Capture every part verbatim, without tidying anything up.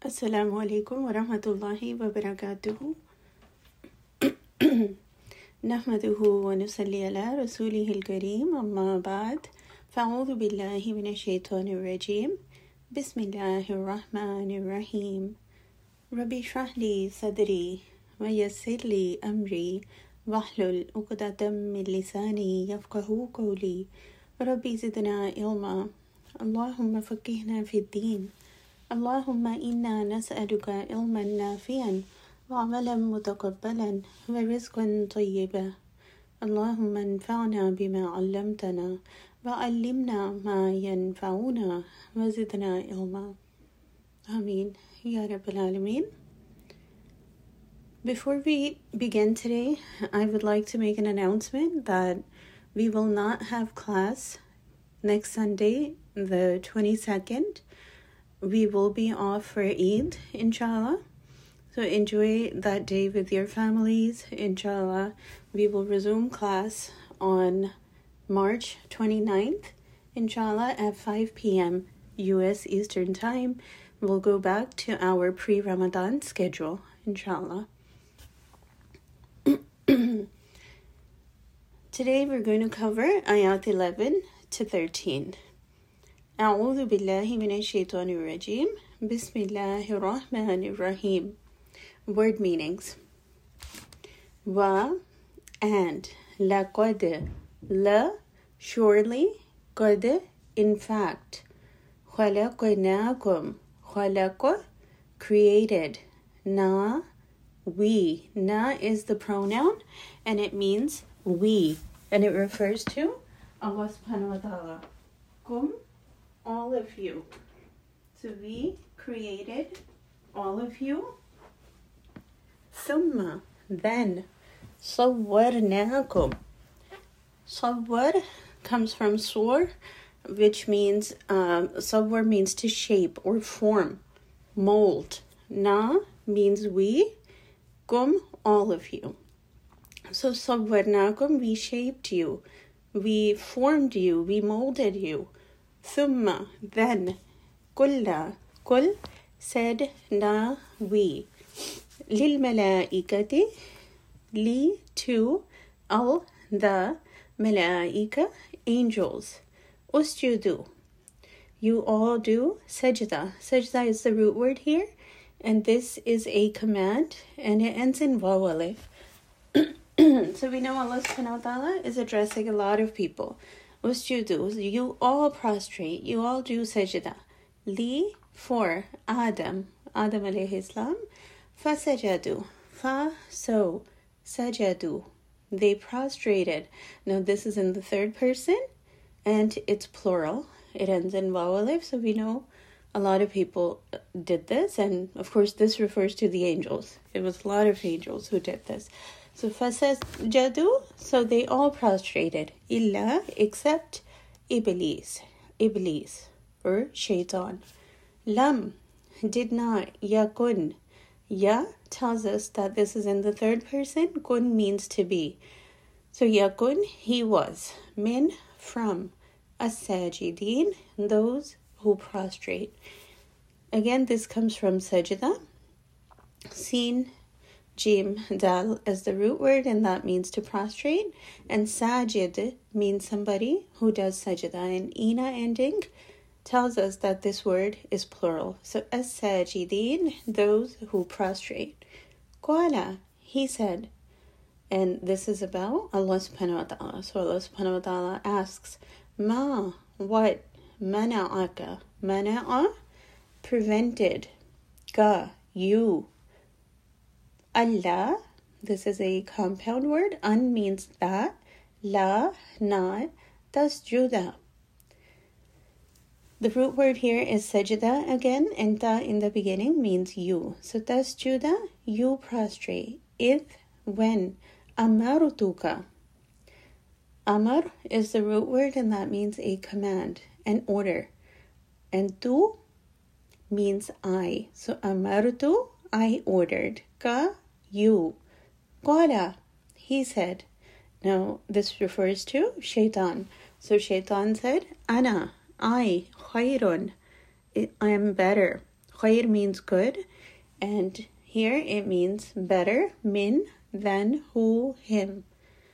Assalamu alaikum wa rahmatullahi wa barakatuhu. Nahmaduhu wa nusalli ala rasulihil kareem, amma ba'd. Fa'udhu billahi minash shaitanir rajim. Bismillahir rahmanir rahim. Rabbi shrah li sadri wa yassir li amri wahlul uqdatam min lisani yafqahu qawli. Rabbi zidna ilma. Allahumma faqihna fid din. Allahumma inna nas'aluka ilman nafi'an wa amalan mutaqabbalan wa rizqan tayyiban. Allahumma anfa'na bima 'allamtana wa 'allimna ma yanfa'una wa zidna ilma. Ameen ya Rabbal Alameen. Before we begin today, I would like to make an announcement that we will not have class next Sunday, the twenty-second. We will be off for Eid, inshallah. So enjoy that day with your families, inshallah. We will resume class on March twenty-ninth, inshallah, at five p.m. U S Eastern Time. We'll go back to our pre-Ramadan schedule, inshallah. Today we're going to cover ayat eleven to thirteen. أعوذ بالله من الشيطان الرجيم بسم الله الرحمن الرحيم. Word meanings. Wa, and. لقد, la, surely. قد, in fact. خلقناكم, خلق, created. Na, we. Na is the pronoun and it means we. And it refers to Allah subhanahu wa ta'ala. Kum, all of you. So we created all of you. Thumma, then. Sawwarnakum. Sawwar comes from swar, which means, um, sawwar means to shape or form, mold. Na means we. Kum, all of you. So sawwarnakum, we shaped you. We formed you. We molded you. Thumma, then. Kulla, kul, said, na, we. Lil malaikati, li, to, al, the, malaika, angels. Usjudu, you all do sajda. Sajda is the root word here, and this is a command, and it ends in waw alif. So we know Allah subhanahu wa ta'ala is addressing a lot of people. Usjudu, you all prostrate, you all do sajda. Li, for Adam, Adam alayhi salam. Fasajadu, fa, so, sajadu, they prostrated. Now this is in the third person, and it's plural. It ends in waw alif, so we know a lot of people did this, and of course this refers to the angels. It was a lot of angels who did this. So fasajadu, so they all prostrated. Illa, except Iblis, Iblis, or shaitan. Lam, did not. Yakun, ya tells us that this is in the third person. Kun means to be. So yakun, he was. Min, from. As-sajidin, those who prostrate. Again, this comes from sajda. Sin, jim, dal as the root word, and that means to prostrate. And sajid means somebody who does sajda. And ina ending tells us that this word is plural. So as-sajidin, those who prostrate. Qala, he said. And this is about Allah subhanahu wa ta'ala. So Allah subhanahu wa ta'ala asks, ma, what? Mana'aka, mana'a, prevented. Ka, you. Allah, this is a compound word. An means that. La, not. Tasjuda. The root word here is sajda again, and ta in the beginning means you. So tasjuda, you prostrate. If, when. Amarutuka. Amar is the root word, and that means a command, an order. And tu means I. So amartu, I ordered. Ka, you. Qala, he said. Now this refers to shaitan. So shaitan said, Ana, I, khayrun, I am better. Khair means good, and here it means better, min, than, who, him.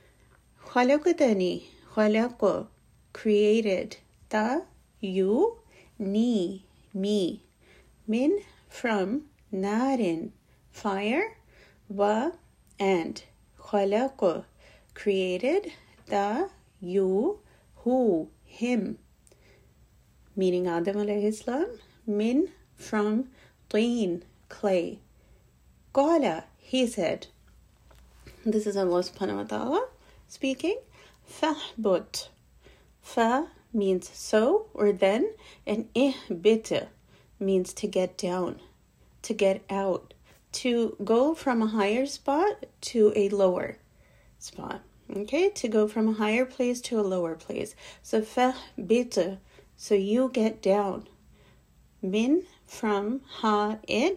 Khalaqtani, khalaqa, created, ta, you, ni, me, min, from, narin, fire, wa, and, khalaqa, created, ta, you, who, him, meaning Adam alayhi salam, min, from, teen, clay. Qala, he said, this is Allah subhanahu wa ta'ala speaking, fahbut. Fa means so or then, and ihbit means to get down, to get out, to go from a higher spot to a lower spot. Okay, to go from a higher place to a lower place. So fahbit, so you get down. Min, from, ha, it,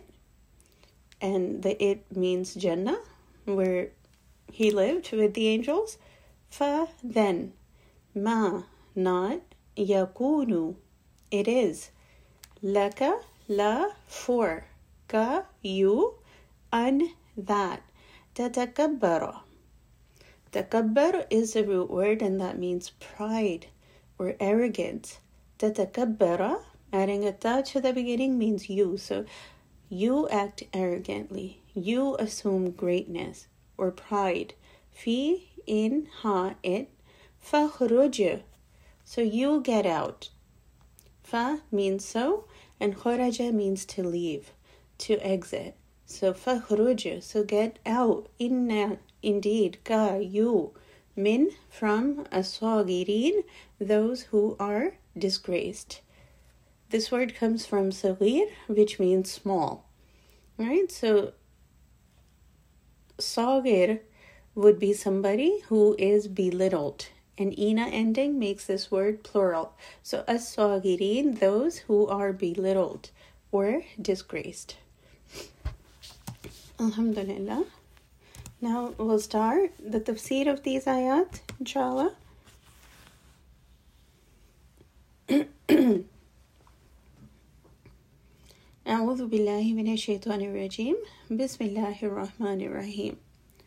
and the it means Jannah, where he lived with the angels. Fa, then, ma, not, yakunu, it is, laka, la, for, ka, you, an, that, tatakabbara. Takabbar is a root word, and that means pride or arrogance. Tatakabbara, adding a ta to the beginning, means you. So you act arrogantly. You assume greatness or pride. Fi, in, ha, it. Fakhruj, so you get out. Fa means so, and kharaja means to leave, to exit. So fakhruj, so get out. Inna, indeed, ka, you. Min, from, as-sagirin, those who are disgraced. This word comes from sagir, which means small. Right? So sagir would be somebody who is belittled. And ina ending makes this word plural. So as-sagirin, those who are belittled or disgraced. Alhamdulillah. Now we'll start the tafsir of these ayat, inshallah. أعوذ بالله من الشيطان الرجيم بسم الله الرحمن الرحيم.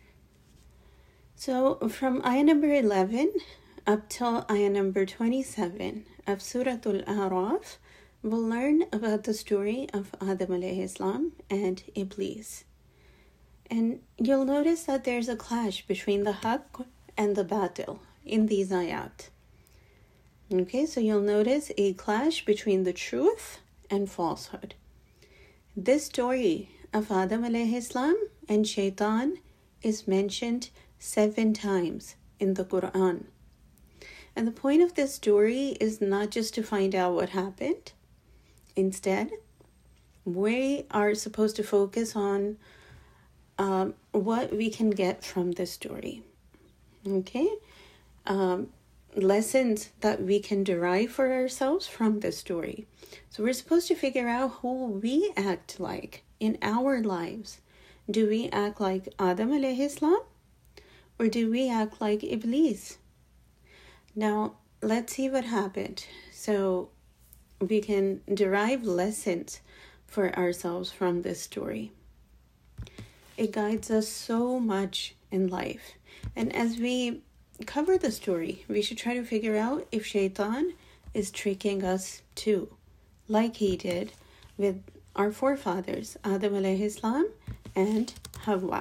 So from ayah number eleven up till ayah number twenty-seven of Surah Al-A'raf, we'll learn about the story of Adam alayhi salam and Iblis. And you'll notice that there's a clash between the haqq and the batil in these ayat. Okay, so you'll notice a clash between the truth and falsehood. This story of Adam alayhi salam and Shaitan is mentioned seven times in the Quran. And the point of this story is not just to find out what happened. Instead, we are supposed to focus on um, what we can get from this story. Okay? Um, lessons that we can derive for ourselves from this story. So we're supposed to figure out who we act like in our lives. Do we act like Adam alayhi salam? Or do we act like Iblis? Now, let's see what happened. So we can derive lessons for ourselves from this story. It guides us so much in life. And as we cover the story, we should try to figure out if Shaitan is tricking us too, like he did with our forefathers, Adam alayhi salam and Hawa.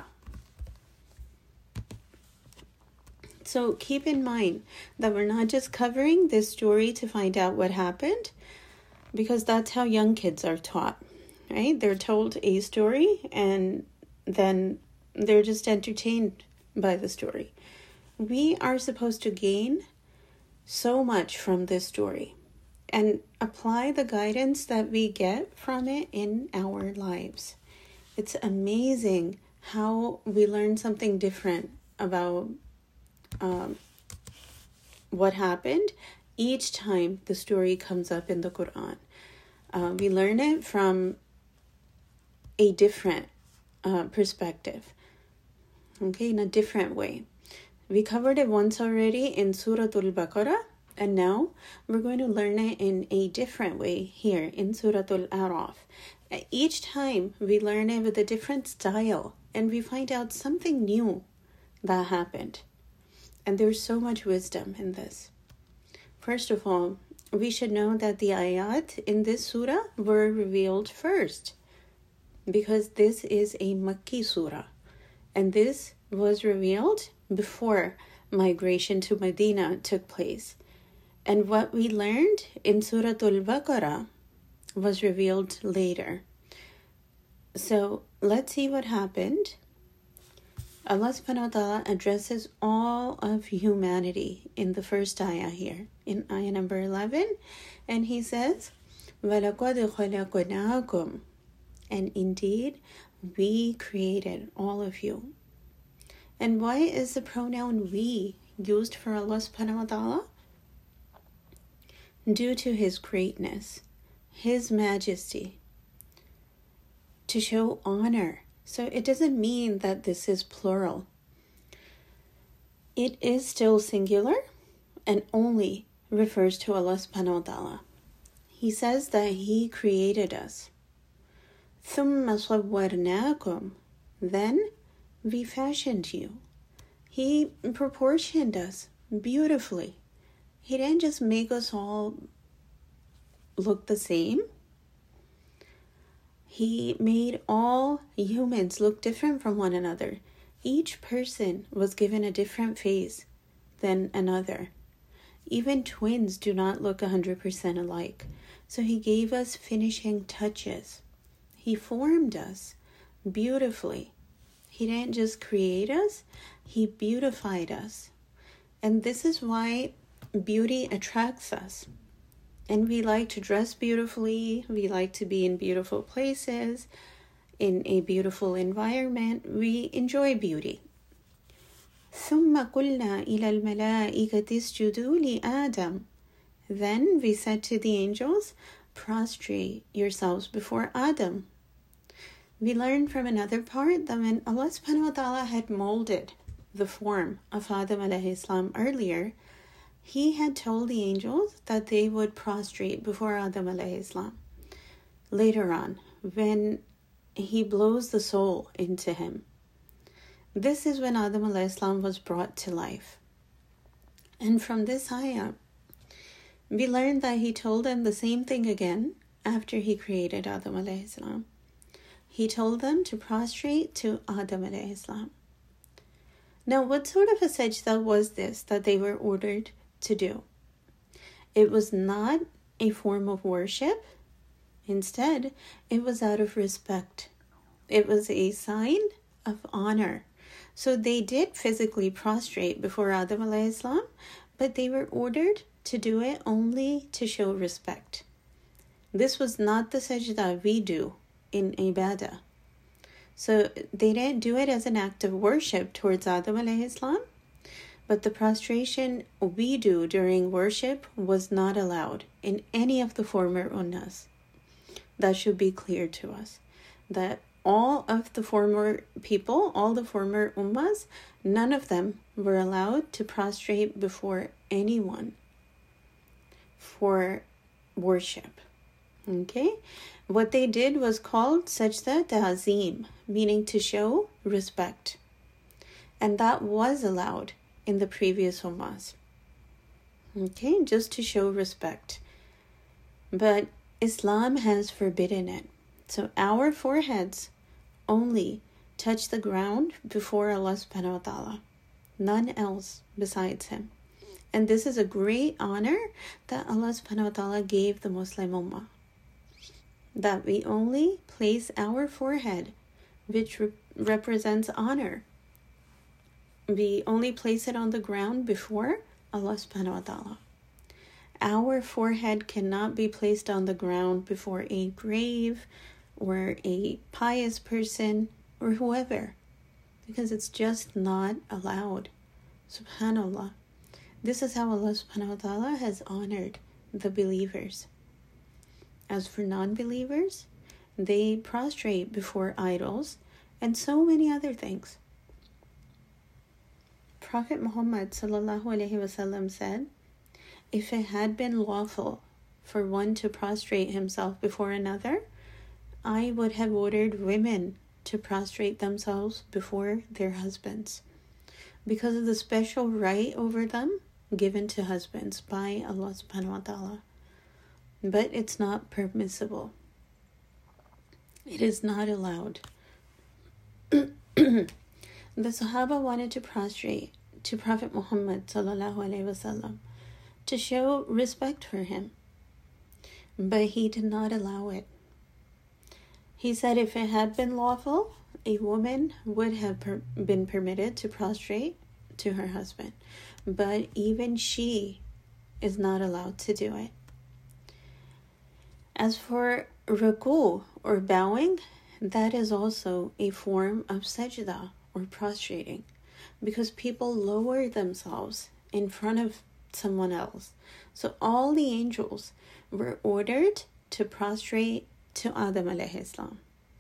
So keep in mind that we're not just covering this story to find out what happened, because that's how young kids are taught, right? They're told a story and then they're just entertained by the story. We are supposed to gain so much from this story and apply the guidance that we get from it in our lives. It's amazing how we learn something different about um, what happened each time the story comes up in the Quran. Uh, we learn it from a different uh, perspective, okay, in a different way. We covered it once already in Surah Al-Baqarah, And now we're going to learn it in a different way here in Surah Al-A'raf. Each time we learn it with a different style and we find out something new that happened. And there's so much wisdom in this. First of all, we should know that the ayat in this surah were revealed first, because this is a Makki surah, and this was revealed before migration to Medina took place. And what we learned in Surah Al-Baqarah was revealed later. So let's see what happened. Allah subhanahu wa ta'ala addresses all of humanity in the first ayah here, in ayah number eleven, and he says, وَلَقَدْ خَلَقْنَاكُمْ, and indeed we created all of you. And why is the pronoun we used for Allah subhanahu wa ta'ala? Due to His greatness, His majesty, to show honor. So it doesn't mean that this is plural. It is still singular and only refers to Allah subhanahu wa ta'ala. He says that He created us. ثُمَّ صَوَّرْنَاكُمْ, then we fashioned you. He proportioned us beautifully. He didn't just make us all look the same. He made all humans look different from one another. Each person was given a different face than another. Even twins do not look one hundred percent alike. So He gave us finishing touches. He formed us beautifully. He didn't just create us, He beautified us. And this is why beauty attracts us. And we like to dress beautifully. We like to be in beautiful places, in a beautiful environment. We enjoy beauty. ثُمَّ قُلْنَا إِلَى الْمَلَائِكَةِ اسْجُدُوا لِآدَمَ, then we said to the angels, prostrate yourselves before Adam. We learned from another part that when Allah subhanahu wa ta'ala had molded the form of Adam alayhi salam earlier, He had told the angels that they would prostrate before Adam alayhi salam. Later on, when He blows the soul into him, this is when Adam alayhi salam was brought to life. And from this ayah, we learned that He told them the same thing again after He created Adam alayhi salam. He told them to prostrate to Adam alayhi salam. Now, what sort of a sajda was this that they were ordered to do? It was not a form of worship. Instead, it was out of respect. It was a sign of honor. So they did physically prostrate before Adam alayhi salam, but they were ordered to do it only to show respect. This was not the sajda we do in ibadah. So they didn't do it as an act of worship towards Adam alayhi salam, but the prostration we do during worship was not allowed in any of the former ummas. That should be clear to us. That all of the former people, all the former ummas, none of them were allowed to prostrate before anyone for worship. Okay? What they did was called sajda ta'zim, meaning to show respect. And that was allowed in the previous ummas. Okay, just to show respect. But Islam has forbidden it. So our foreheads only touch the ground before Allah subhanahu wa ta'ala. None else besides Him. And this is a great honor that Allah subhanahu wa ta'ala gave the Muslim ummah. That we only place our forehead, which re- represents honor. We only place it on the ground before Allah subhanahu wa ta'ala. Our forehead cannot be placed on the ground before a grave or a pious person or whoever, because it's just not allowed. Subhanallah. This is how Allah subhanahu wa ta'ala has honored the believers. As for non-believers, they prostrate before idols and so many other things. Prophet Muhammad sallallahu alaihi wasallam said, If it had been lawful for one to prostrate himself before another, I would have ordered women to prostrate themselves before their husbands, because of the special right over them given to husbands by Allah subhanahu wa ta'ala. But it's not permissible. It is not allowed. The Sahaba wanted to prostrate to Prophet Muhammad sallallahu alaihi wasallam to show respect for him, but he did not allow it. He said if it had been lawful, a woman would have per- been permitted to prostrate to her husband, but even she is not allowed to do it. As for ruku or bowing, that is also a form of sajda or prostrating, because people lower themselves in front of someone else. So all the angels were ordered to prostrate to Adam alayhi salam.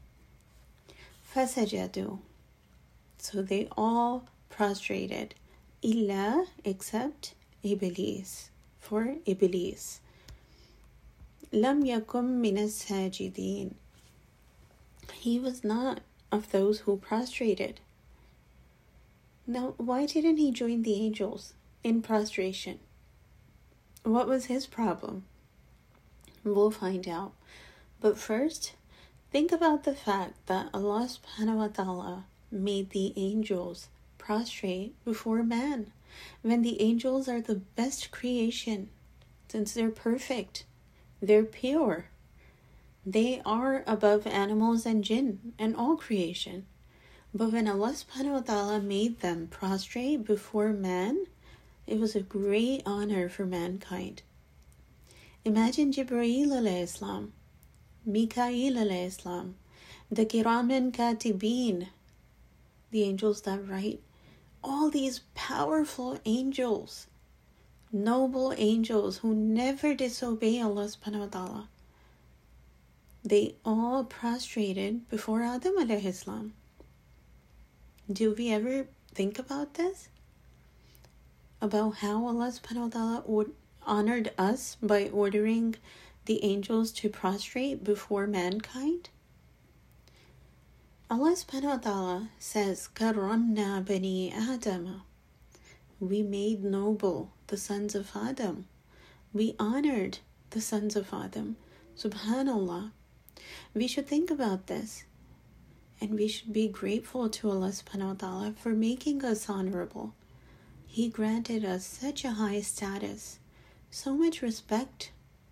Fasajadu. So they all prostrated. Illa, except Iblis, for Iblis. Lam yakum minas sajidin. He was not of those who prostrated. Now, why didn't he join the angels in prostration? What was his problem? We'll find out. But first, think about the fact that Allah subhanahu wa ta'ala made the angels prostrate before man, when the angels are the best creation, since they're perfect, they're pure. They are above animals and jinn and all creation. But when Allah subhanahu wa ta'ala made them prostrate before man, it was a great honor for mankind. Imagine Jibreel alayhi salam, Mikael alayhi salam, the Kiraman Katibin, the angels that write, all these powerful angels, noble angels who never disobey Allah subhanahu wa ta'ala. They all prostrated before Adam alayhi salam. Do we ever think about this? About how Allah subhanahu wa ta'ala or- honored us by ordering the angels to prostrate before mankind? Allah subhanahu wa ta'ala says, Karamna bani Adama. We made noble the sons of Adam. We honored the sons of Adam. Subhanallah. We should think about this. And we should be grateful to Allah subhanahu wa ta'ala for making us honorable. He granted us such a high status, so much respect.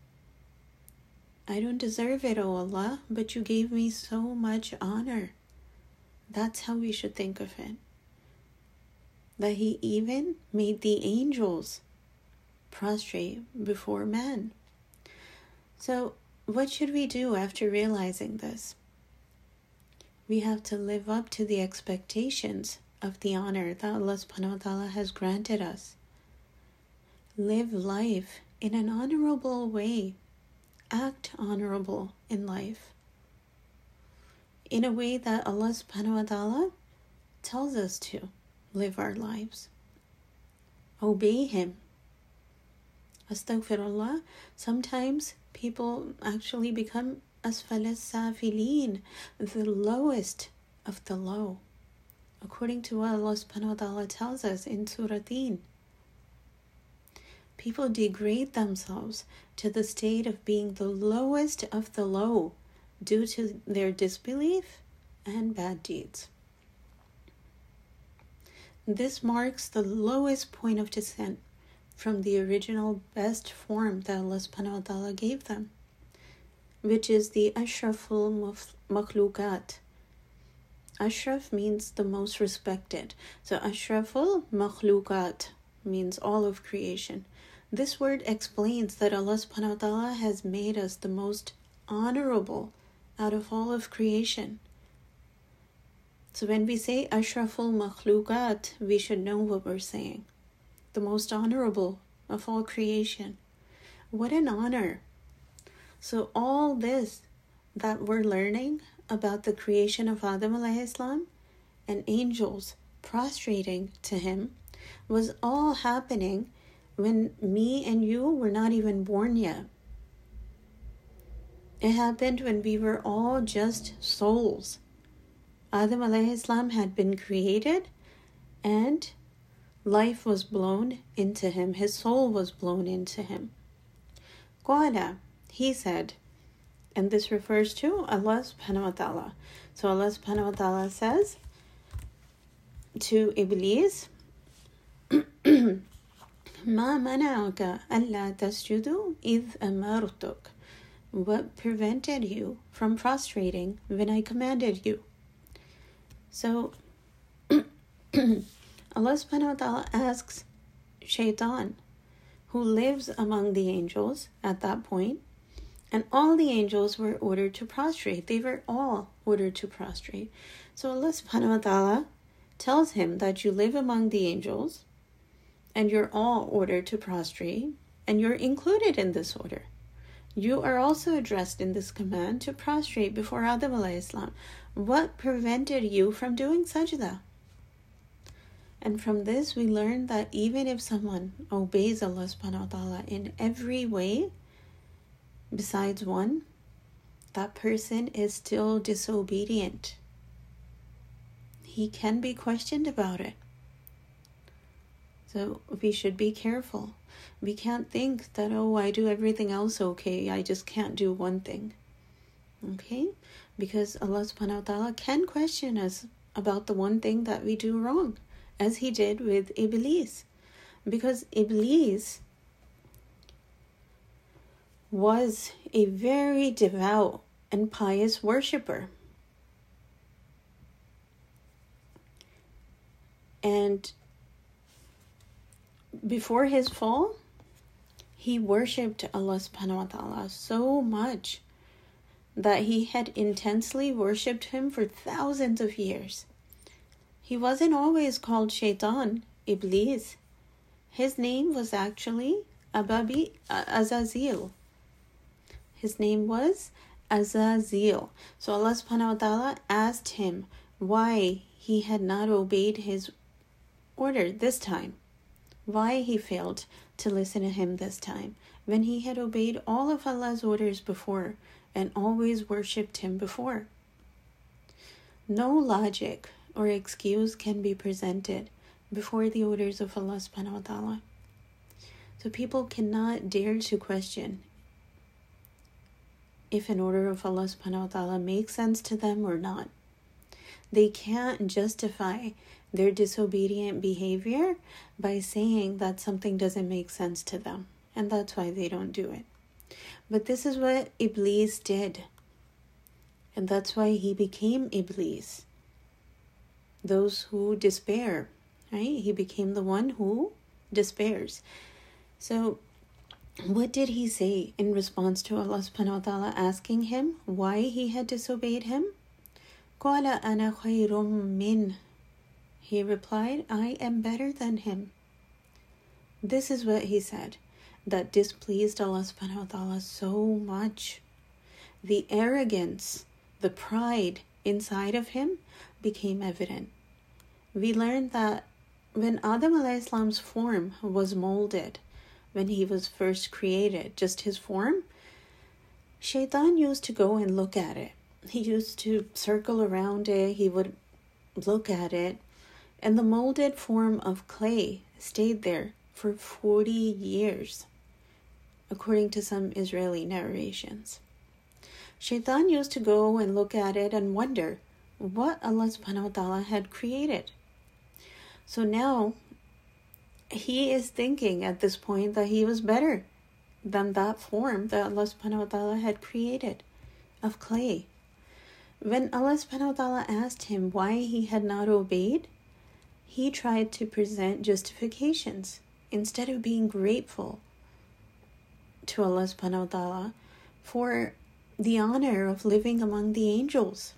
I don't deserve it, O Allah, but you gave me so much honor. That's how we should think of it. That He even made the angels prostrate before man. So, what should we do after realizing this? We have to live up to the expectations of the honor that Allah subhanahu wa ta'ala has granted us. Live life in an honorable way. Act honorable in life. In a way that Allah subhanahu wa ta'ala tells us to live our lives. Obey Him. Astaghfirullah. Sometimes people actually become asfal as-safilin, the lowest of the low, according to what Allah subhanahu wa ta'ala tells us in Surah Tin. People degrade themselves to the state of being the lowest of the low due to their disbelief and bad deeds. This marks the lowest point of descent from the original best form that Allah subhanahu wa ta'ala gave them, which is the Ashraful Makhlukat. Ashraf means the most respected. So Ashraful Makhlukat means all of creation. This word explains that Allah subhanahu wa ta'ala has made us the most honorable out of all of creation. So when we say Ashraful Makhlukat, we should know what we're saying. The most honorable of all creation. What an honor. So all this that we're learning about the creation of Adam alayhi salam and angels prostrating to him was all happening when me and you were not even born yet. It happened when we were all just souls. Adam alayhi salam had been created and life was blown into him. His soul was blown into him. Qala, he said, and this refers to Allah subhanahu wa ta'ala. So Allah subhanahu wa ta'ala says to Iblis, Ma mana'aka alla tasjudu idh amartuk. What prevented you from prostrating when I commanded you? So Allah subhanahu wa ta'ala asks Shaitan, who lives among the angels at that point, and all the angels were ordered to prostrate. They were all ordered to prostrate. So Allah subhanahu wa ta'ala tells him that you live among the angels and you're all ordered to prostrate, and you're included in this order. You are also addressed in this command to prostrate before Adam alayhi salam. What prevented you from doing sajda? And from this we learn that even if someone obeys Allah subhanahu wa ta'ala in every way besides one, that person is still disobedient. He can be questioned about it. So we should be careful. We can't think that, oh, I do everything else okay, I just can't do one thing. Okay? Because Allah subhanahu wa ta'ala can question us about the one thing that we do wrong, as he did with Iblis. Because Iblis was a very devout and pious worshipper. And before his fall, he worshipped Allah subhanahu wa ta'ala so much that he had intensely worshipped him for thousands of years. He wasn't always called Shaitan, Iblis. His name was actually Ababi uh, Azazel. His name was Azazel. So Allah subhanahu wa ta'ala asked him why he had not obeyed his order this time. Why he failed to listen to him this time, when he had obeyed all of Allah's orders before and always worshipped him before. No logic or excuse can be presented before the orders of Allah subhanahu wa ta'ala. So people cannot dare to question if an order of Allah subhanahu wa ta'ala makes sense to them or not. They can't justify their disobedient behavior by saying that something doesn't make sense to them, and that's why they don't do it. But this is what Iblis did, and that's why he became Iblis. Those who despair, right? He became the one who despairs. So what did he say in response to Allah subhanahu wa ta'ala asking him why he had disobeyed him? قَالَ أَنَا خَيْرٌ مِّنْهُ. He replied, I am better than him. This is what he said that displeased Allah subhanahu wa ta'ala so much. The arrogance, the pride inside of him became evident. We learned that when Adam alayhi salam's form was molded, when he was first created, just his form, Shaitan used to go and look at it. He used to circle around it. He would look at it. And the molded form of clay stayed there for forty years, according to some Israeli narrations. Shaitan used to go and look at it and wonder what Allah subhanahu wa ta'ala had created. So now he is thinking at this point that he was better than that form that Allah subhanahu wa ta'ala had created of clay. When Allah subhanahu wa ta'ala asked him why he had not obeyed, he tried to present justifications instead of being grateful to Allah subhanahu wa ta'ala for the honor of living among the angels.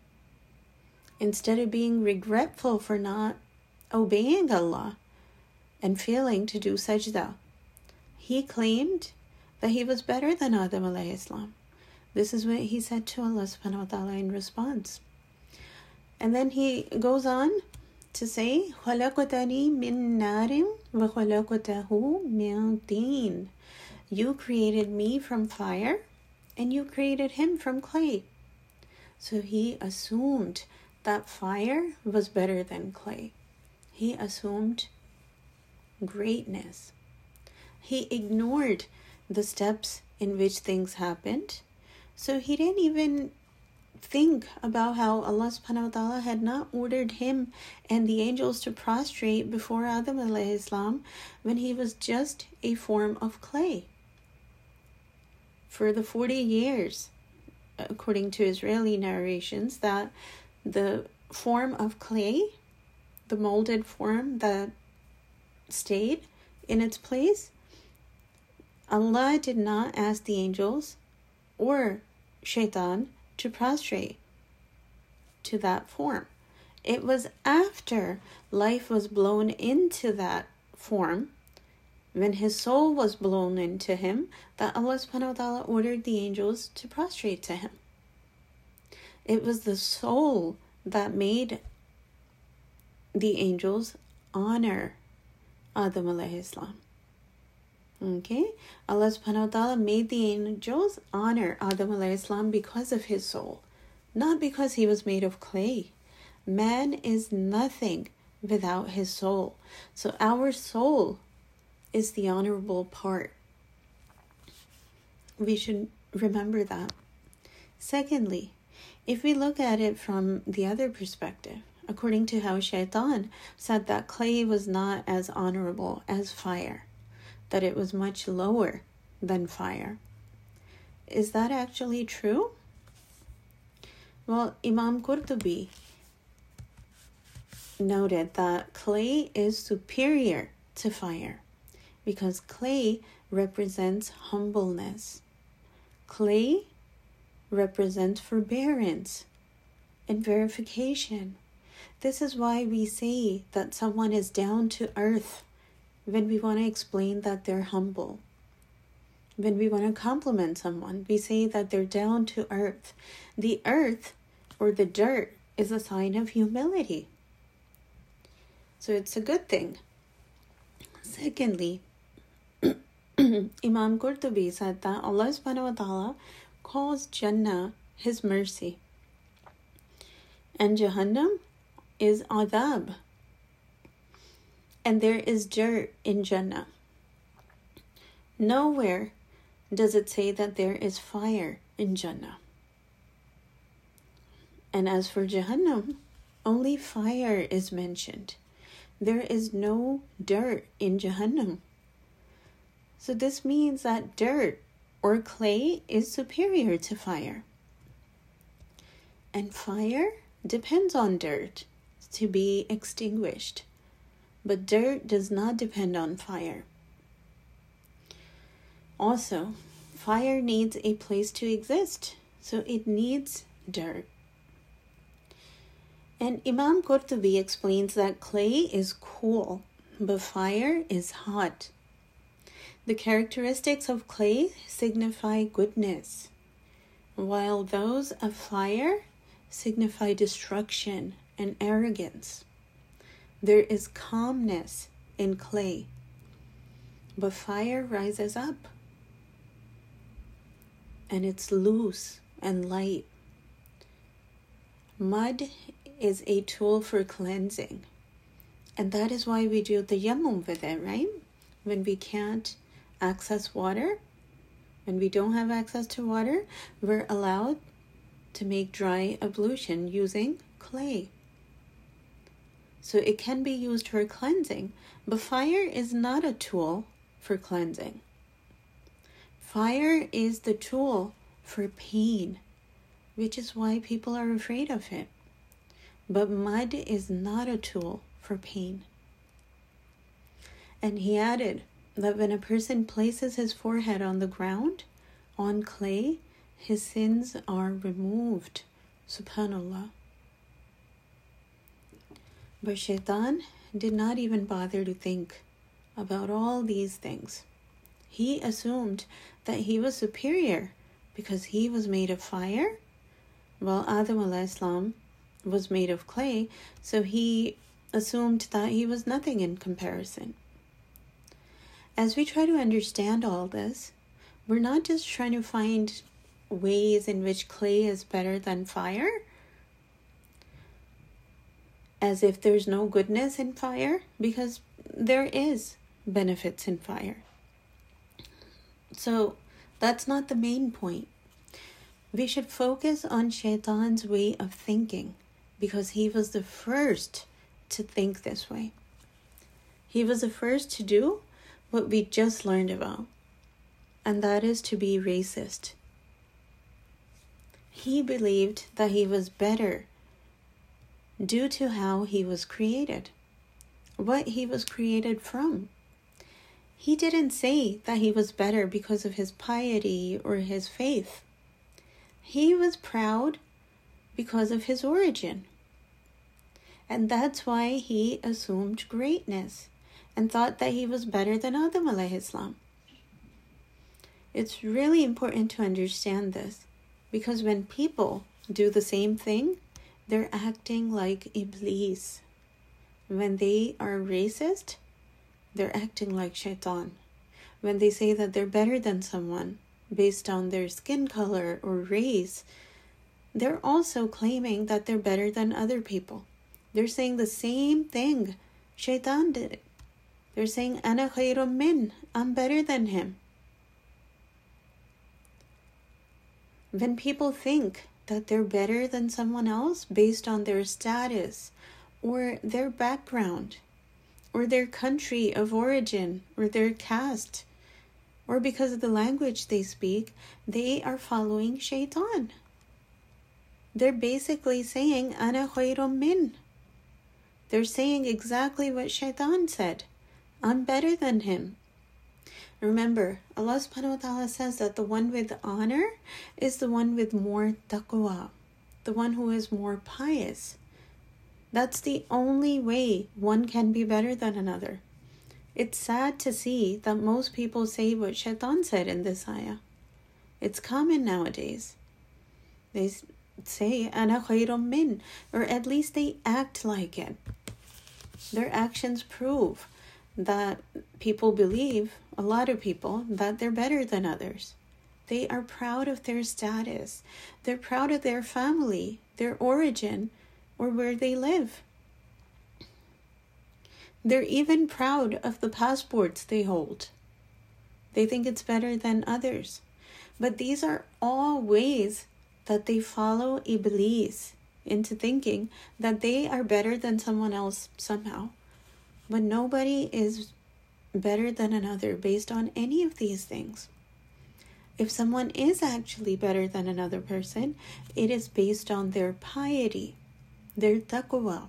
Instead of being regretful for not obeying Allah and failing to do sajda, he claimed that he was better than Adam alayhi salam. This is what he said to Allah subhanahu wa ta'ala in response. And then he goes on to say, خَلَقْتَنِي مِن نَارٍ وَخَلَقْتَهُ مِن طِينٍ. You created me from fire, and you created him from clay. So he assumed that fire was better than clay. He assumed greatness. He ignored the steps in which things happened. So he didn't even think about how Allah subhanahu wa ta'ala had not ordered him and the angels to prostrate before Adam alayhi salam when he was just a form of clay. For the forty years, according to Israeli narrations, that the form of clay, the molded form that stayed in its place, Allah did not ask the angels or Shaitan to prostrate to that form. It was after life was blown into that form, when his soul was blown into him, that Allah subhanahu wa ta'ala ordered the angels to prostrate to him. It was the soul that made the angels honor Adam alayhi salam. Okay, Allah subhanahu wa ta'ala made the angels honor Adam alayhi salam because of his soul, not because he was made of clay. Man is nothing without his soul. So our soul is the honorable part. We should remember that. Secondly, if we look at it from the other perspective, according to how Shaitan said that clay was not as honorable as fire, that it was much lower than fire. Is that actually true? Well, Imam Qurtubi noted that clay is superior to fire because clay represents humbleness. Clay represents forbearance and verification. This is why we say that someone is down to earth when we want to explain that they're humble. When we want to compliment someone, we say that they're down to earth. The earth or the dirt is a sign of humility. So it's a good thing. Secondly, Imam Qurtubi said that Allah subhanahu wa ta'ala calls Jannah his mercy, and Jahannam is adab, and there is dirt in Jannah. Nowhere does it say that there is fire in Jannah. And as for Jahannam, only fire is mentioned. There is no dirt in Jahannam. So this means that dirt or clay is superior to fire. And fire depends on dirt to be extinguished. But dirt does not depend on fire. Also, fire needs a place to exist, so it needs dirt. And Imam Qurtubi explains that clay is cool, but fire is hot. The characteristics of clay signify goodness, while those of fire signify destruction and arrogance. There is calmness in clay, but fire rises up, and it's loose and light. Mud is a tool for cleansing, and that is why we do the tayammum with it, right? When we can't access water, when we don't have access to water, we're allowed to make dry ablution using clay. So it can be used for cleansing, but fire is not a tool for cleansing. Fire is the tool for pain, which is why people are afraid of it. But mud is not a tool for pain. And he added that when a person places his forehead on the ground, on clay, his sins are removed. Subhanallah. But Shaitan did not even bother to think about all these things. He assumed that he was superior because he was made of fire, while Adam alayhi salam was made of clay. So he assumed that he was nothing in comparison. As we try to understand all this, we're not just trying to find ways in which clay is better than fire, as if there's no goodness in fire, because there is benefits in fire. So that's not the main point. We should focus on Shaitan's way of thinking, because he was the first to think this way. He was the first to do what we just learned about, and that is to be racist. He believed that he was better due to how he was created, what he was created from. He didn't say that he was better because of his piety or his faith. He was proud because of his origin. And that's why he assumed greatness and thought that he was better than Adam alayhi salam. It's really important to understand this, because when people do the same thing, they're acting like Iblis. When they are racist, they're acting like Shaitan. When they say that they're better than someone based on their skin color or race, they're also claiming that they're better than other people. They're saying the same thing Shaitan did. They're saying, Ana khayrun min, I'm better than him. When people think that they're better than someone else based on their status or their background or their country of origin or their caste or because of the language they speak, they are following Shaitan. They're basically saying, Ana khayrun min. They're saying exactly what Shaitan said. I'm better than him. Remember, Allah subhanahu wa ta'ala says that the one with honor is the one with more taqwa, the one who is more pious. That's the only way one can be better than another. It's sad to see that most people say what Shaitan said in this ayah. It's common nowadays. They say, Ana khayrun min, or at least they act like it. Their actions prove that people believe, a lot of people, that they're better than others. They are proud of their status. They're proud of their family, their origin, or where they live. They're even proud of the passports they hold. They think it's better than others. But these are all ways that they follow Iblis into thinking that they are better than someone else somehow. But nobody is better than another based on any of these things. If someone is actually better than another person, it is based on their piety, their taqwa.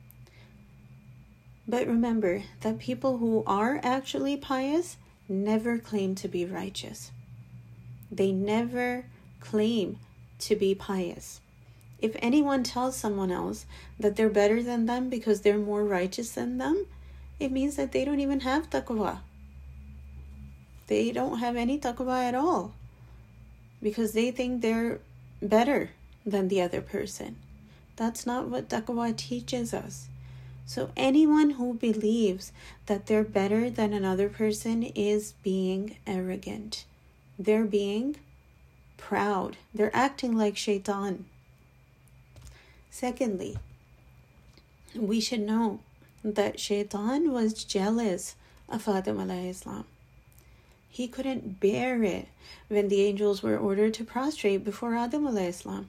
But remember that people who are actually pious never claim to be righteous. They never claim to be pious. If anyone tells someone else that they're better than them because they're more righteous than them, it means that they don't even have taqwa. They don't have any taqwa at all, because they think they're better than the other person. That's not what taqwa teaches us. So anyone who believes that they're better than another person is being arrogant. They're being proud. They're acting like Shaitan. Secondly, we should know that Shaitan was jealous of Adam alayhi salam. He couldn't bear it when the angels were ordered to prostrate before Adam alayhi salam.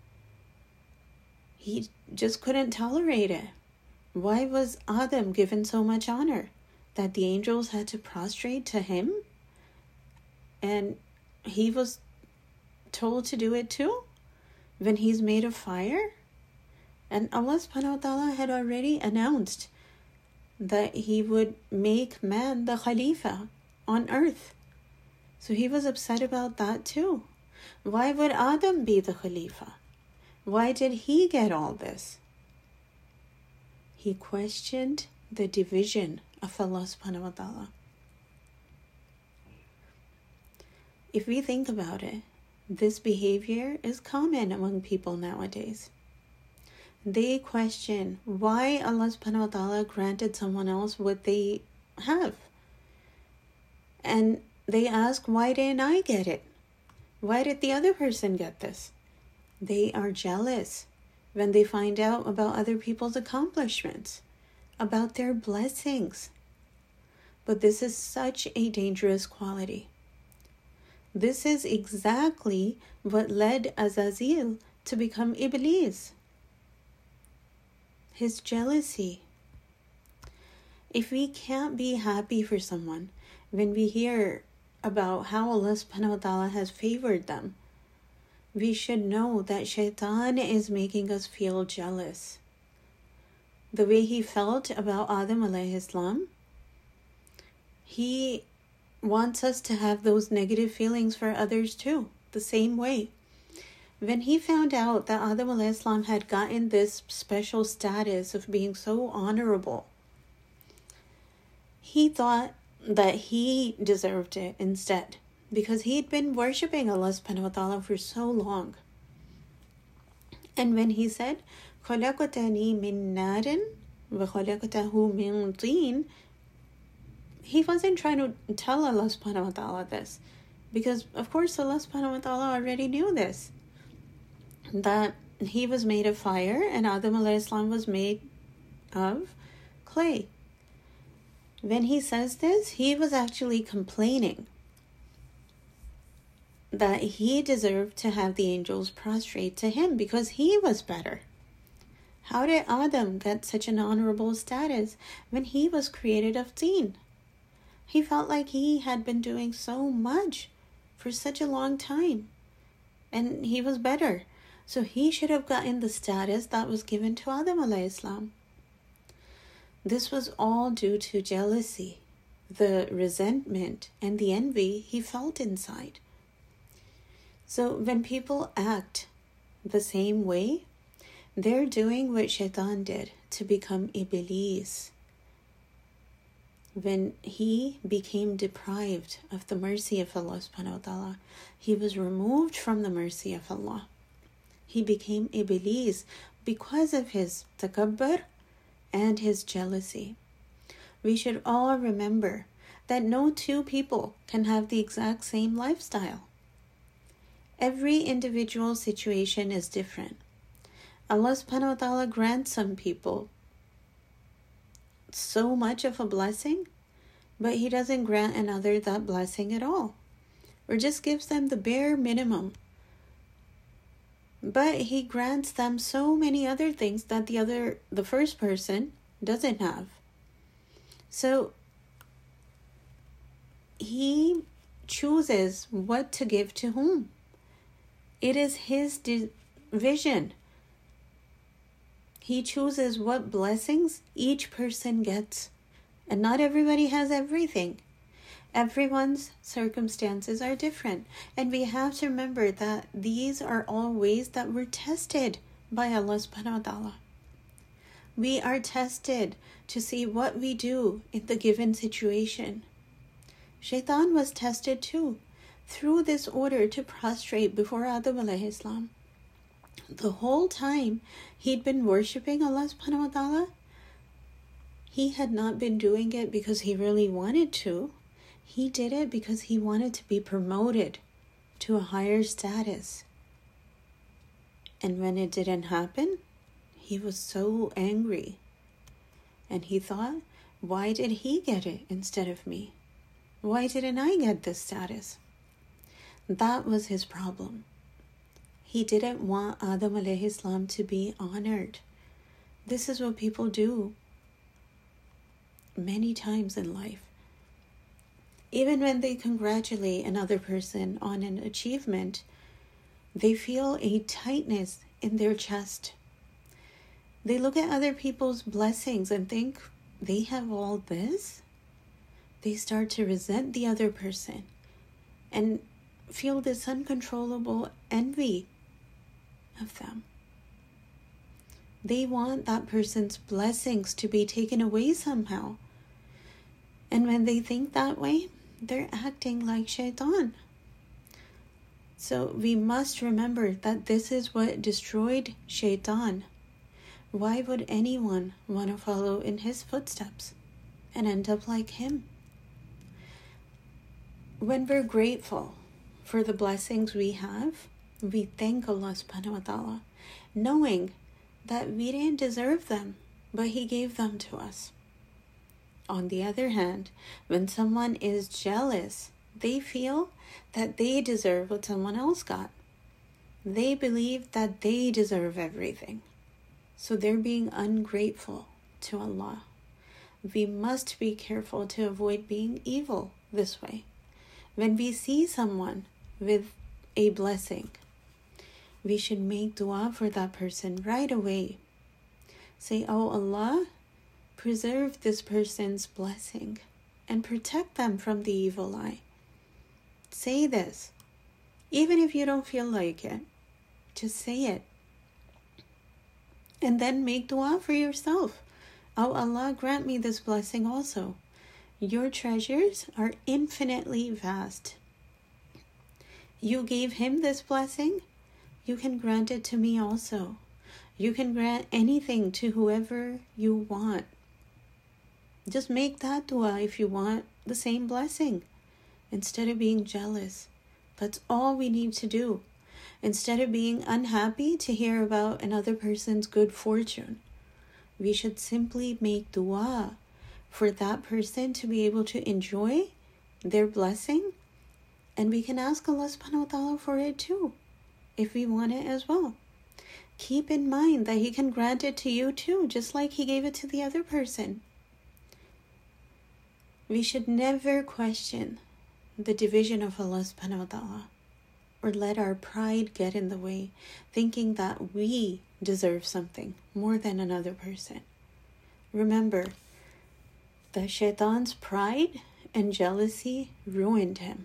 He just couldn't tolerate it. Why was Adam given so much honor that the angels had to prostrate to him? And he was told to do it too when he's made of fire? And Allah subhanahu wa ta'ala had already announced that he would make man the Khalifa on earth. So he was upset about that too. Why would Adam be the Khalifa? Why did he get all this? He questioned the division of Allah subhanahu wa ta'ala. If we think about it, this behavior is common among people nowadays. They question why Allah subhanahu wa ta'ala granted someone else what they have. And they ask, why didn't I get it? Why did the other person get this? They are jealous when they find out about other people's accomplishments, about their blessings. But this is such a dangerous quality. This is exactly what led Azazel to become Iblis. His jealousy. If we can't be happy for someone when we hear about how Allah subhanahu wa ta'ala has favored them, we should know that Shaitan is making us feel jealous. The way he felt about Adam alayhi salam, he wants us to have those negative feelings for others too, the same way. When he found out that Adam alayhi salam had gotten this special status of being so honorable, he thought that he deserved it instead, because he'd been worshipping Allah subhanahu wa ta'ala for so long. And when he said, خَلَقْتَنِي مِن نَارٍ وَخَلَقْتَهُ مِن طِينٍ, he wasn't trying to tell Allah subhanahu wa ta'ala this, because of course Allah subhanahu wa ta'ala already knew this, that he was made of fire and Adam alayhi salam was made of clay. When he says this, he was actually complaining that he deserved to have the angels prostrate to him because he was better. How did Adam get such an honorable status when he was created of teen? He felt like he had been doing so much for such a long time, and he was better. So he should have gotten the status that was given to Adam alayhi salam. This was all due to jealousy, the resentment, and the envy he felt inside. So when people act the same way, they're doing what Shaitan did to become Iblis. When he became deprived of the mercy of Allah subhanahu wa ta'ala, he was removed from the mercy of Allah. He became Iblis because of his takabbur and his jealousy. We should all remember that no two people can have the exact same lifestyle. Every individual situation is different. Allah subhanahu wa ta'ala grants some people so much of a blessing, but he doesn't grant another that blessing at all, or just gives them the bare minimum. But he grants them so many other things that the other, the first person doesn't have. So he chooses what to give to whom. It is his division. He chooses what blessings each person gets. And not everybody has everything. Everyone's circumstances are different. And we have to remember that these are all ways that we're tested by Allah subhanahu wa ta'ala. We are tested to see what we do in the given situation. Shaitan was tested too, through this order to prostrate before Adam alayhi salam. The whole time he'd been worshipping Allah subhanahu wa ta'ala, he had not been doing it because he really wanted to. He did it because he wanted to be promoted to a higher status. And when it didn't happen, he was so angry. And he thought, why did he get it instead of me? Why didn't I get this status? That was his problem. He didn't want Adam alayhi salam to be honored. This is what people do many times in life. Even when they congratulate another person on an achievement, they feel a tightness in their chest. They look at other people's blessings and think they have all this. They start to resent the other person and feel this uncontrollable envy of them. They want that person's blessings to be taken away somehow. And when they think that way, they're acting like Shaitan. So we must remember that this is what destroyed Shaitan. Why would anyone want to follow in his footsteps and end up like him? When we're grateful for the blessings we have, we thank Allah subhanahu wa ta'ala, knowing that we didn't deserve them, but He gave them to us. On the other hand, when someone is jealous, they feel that they deserve what someone else got. They believe that they deserve everything. So they're being ungrateful to Allah. We must be careful to avoid being evil this way. When we see someone with a blessing, we should make dua for that person right away. Say, "Oh Allah, preserve this person's blessing and protect them from the evil eye." Say this. Even if you don't feel like it, just say it. And then make dua for yourself. "Oh Allah, grant me this blessing also. Your treasures are infinitely vast. You gave him this blessing, you can grant it to me also. You can grant anything to whoever you want." Just make that dua if you want the same blessing, instead of being jealous. That's all we need to do. Instead of being unhappy to hear about another person's good fortune, we should simply make dua for that person to be able to enjoy their blessing, and we can ask Allah subhanahu wa ta'ala for it too, if we want it as well. Keep in mind that He can grant it to you too, just like He gave it to the other person. We should never question the division of Allah subhanahu wa ta'ala, or let our pride get in the way, thinking that we deserve something more than another person. Remember that Shaitan's pride and jealousy ruined him.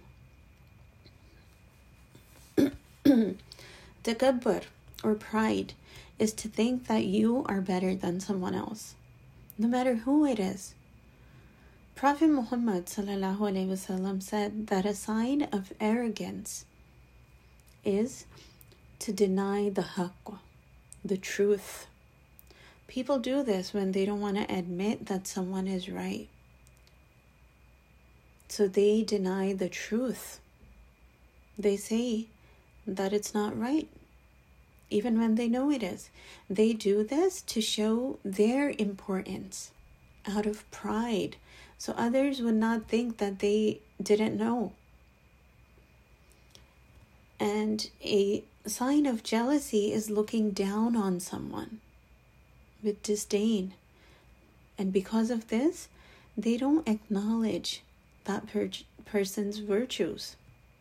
Takabbur, or pride, is to think that you are better than someone else, no matter who it is. Prophet Muhammad sallallahu alaihi wasallam said that a sign of arrogance is to deny the haqq, the truth. People do this when they don't want to admit that someone is right. So they deny the truth. They say that it's not right, even when they know it is. They do this to show their importance out of pride, so others would not think that they didn't know. And a sign of jealousy is looking down on someone with disdain. And because of this, they don't acknowledge that per- person's virtues.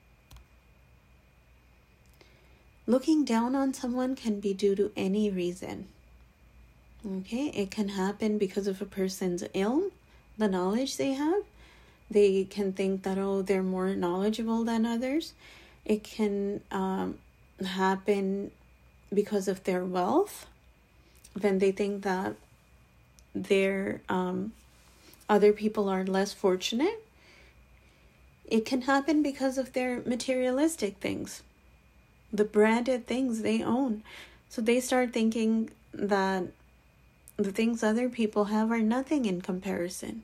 Looking down on someone can be due to any reason. Okay, it can happen because of a person's ilm, the knowledge they have. They can think that, oh, they're more knowledgeable than others. It can um, happen because of their wealth, when they think that their um, other people are less fortunate. It can happen because of their materialistic things, the branded things they own. So they start thinking that the things other people have are nothing in comparison.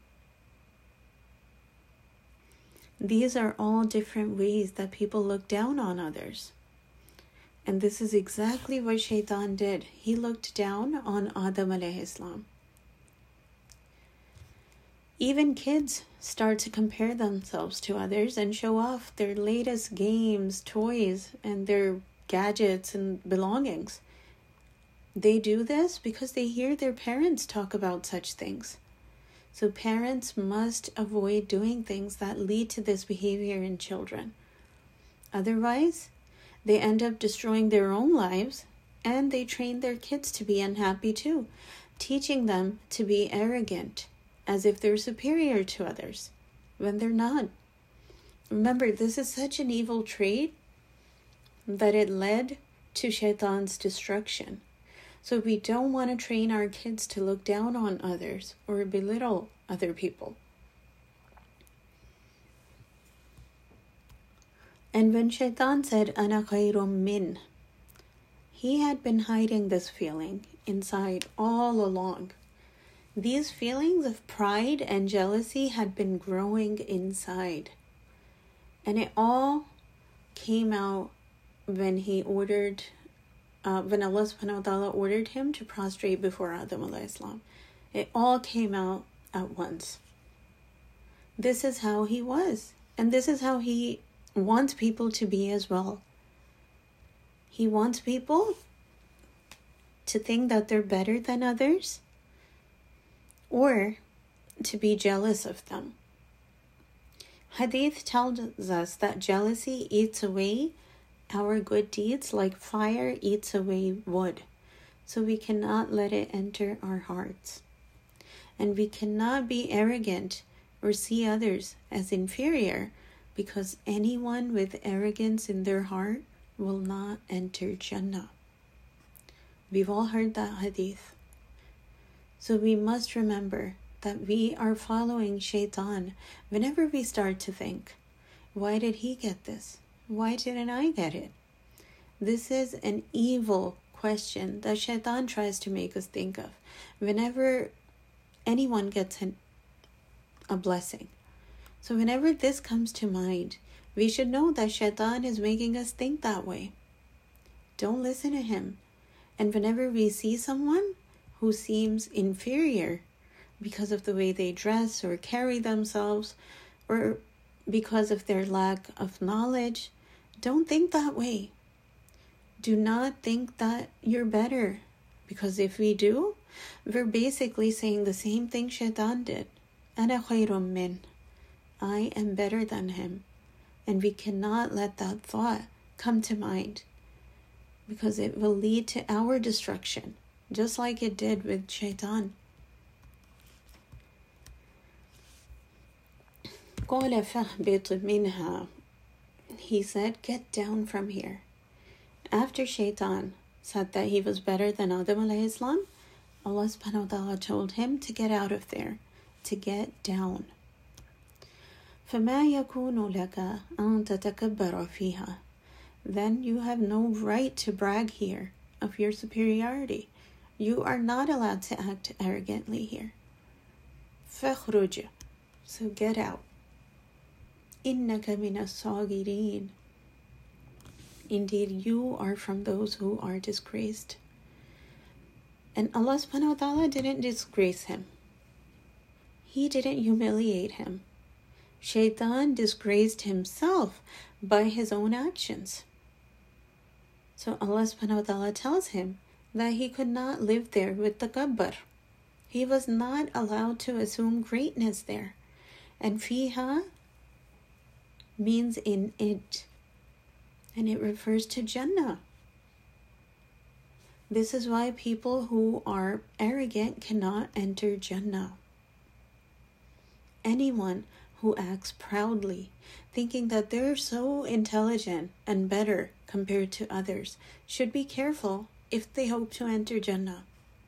These are all different ways that people look down on others. And this is exactly what Shaitan did. He looked down on Adam alayhi salam. Even kids start to compare themselves to others and show off their latest games, toys, and their gadgets and belongings. They do this because they hear their parents talk about such things. So parents must avoid doing things that lead to this behavior in children. Otherwise, they end up destroying their own lives, and they train their kids to be unhappy too, teaching them to be arrogant, as if they're superior to others, when they're not. Remember, this is such an evil trait that it led to Shaitan's destruction. So we don't want to train our kids to look down on others or belittle other people. And when Shaitan said, "Ana khayrun min," he had been hiding this feeling inside all along. These feelings of pride and jealousy had been growing inside. And it all came out when he ordered, uh, when Allah subhanahu wa ta'ala ordered him to prostrate before Adam alayhi salam. It all came out at once. This is how he was. And this is how he wants people to be as well. He wants people to think that they're better than others, or to be jealous of them. Hadith tells us that jealousy eats away our good deeds like fire eats away wood. So we cannot let it enter our hearts. And we cannot be arrogant or see others as inferior, because anyone with arrogance in their heart will not enter Jannah. We've all heard that hadith. So we must remember that we are following Shaitan whenever we start to think, why did he get this? Why didn't I get it? This is an evil question that Shaitan tries to make us think of whenever anyone gets an, a blessing. So whenever this comes to mind, we should know that Shaitan is making us think that way. Don't listen to him. And whenever we see someone who seems inferior because of the way they dress or carry themselves, or because of their lack of knowledge, don't think that way. Do not think that you're better, because if we do, we're basically saying the same thing Shaitan did. Ana khayrun min. I am better than him. And we cannot let that thought come to mind, because it will lead to our destruction, just like it did with Shaitan. قَالَ فَاهْبِطْ مِنْهَا. He said, get down from here. After Shaitan said that he was better than Adam alayhi salam, Allah subhanahu wa ta'ala told him to get out of there, to get down. فَمَا يَكُونُ لَكَ أَن تَتَكَبَّرَ فِيهَا. Then you have no right to brag here of your superiority. You are not allowed to act arrogantly here. فَخْرُجْ. So get out. إِنَّكَ مِنَ الصَّاغِرِينَ. Indeed, you are from those who are disgraced. And Allah subhanahu wa ta'ala didn't disgrace him. He didn't humiliate him. Shaitan disgraced himself by his own actions. So Allah subhanahu wa ta'ala tells him that he could not live there with takabbar. He was not allowed to assume greatness there. And fiha means in it. And it refers to Jannah. This is why people who are arrogant cannot enter Jannah. Anyone who acts proudly, thinking that they're so intelligent and better compared to others, should be careful if they hope to enter Jannah.